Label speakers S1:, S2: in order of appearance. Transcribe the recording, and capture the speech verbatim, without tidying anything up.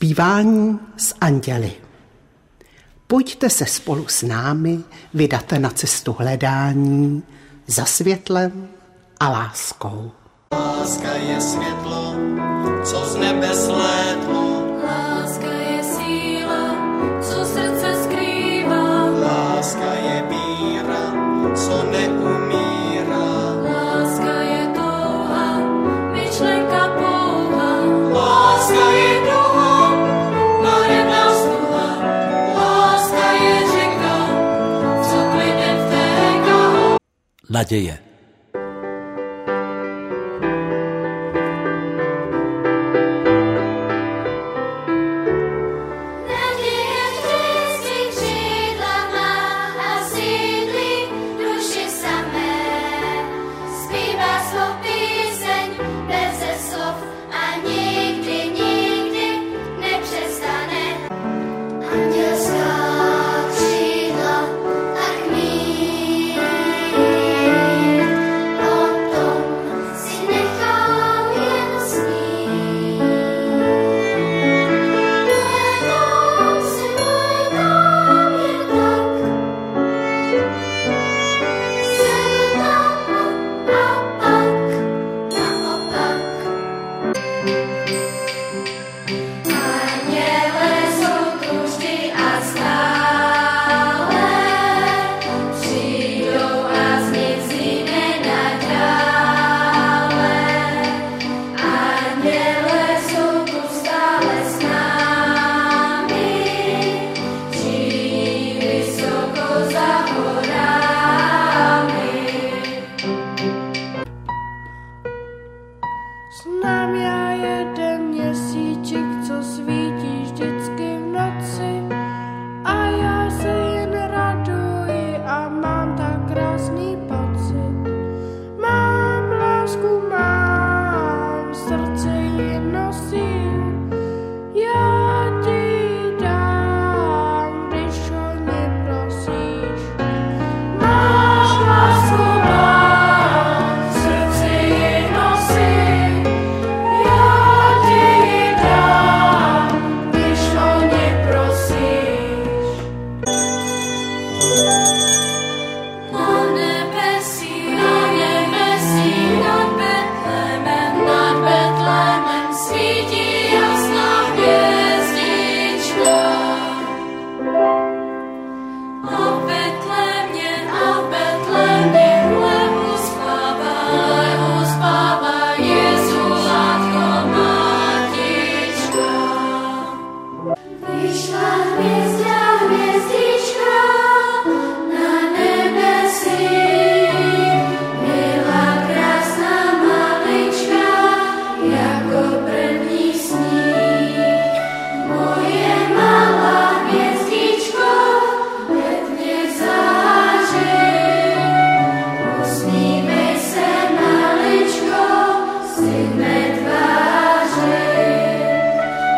S1: Zpívání s anděli. Pojďte se spolu s námi vydat na cestu hledání za světlem a láskou.
S2: Láska je světlo, co z nebe slétlo.
S3: Láska je síla, co srdce skrývá.
S2: Láska je víra, co neumírá.
S3: Láska je touha, myšlenka pouha.
S2: Láska je duha, marevná stuha. Láska je řeka, co klidem vtéká.
S4: Naděje.
S5: Znám já jeden měsíček, co svítí vždycky v noci, a já se jen raduji a mám tak krásný pocit. Mám lásku, mám, srdce ji nosím, já ti dám, když o ně prosíš. Máš lásku, mám, srdce ji nosím, já ti dám, když o ně prosíš.
S3: Na nebesí, na nebesí, nad Betlémem, nad Betlémem svítí jasná hvězdička. A v Betlémě, a v Betlémě lehu spává, lehu spává Jezulátko, Matička. Vyšla hvězdička.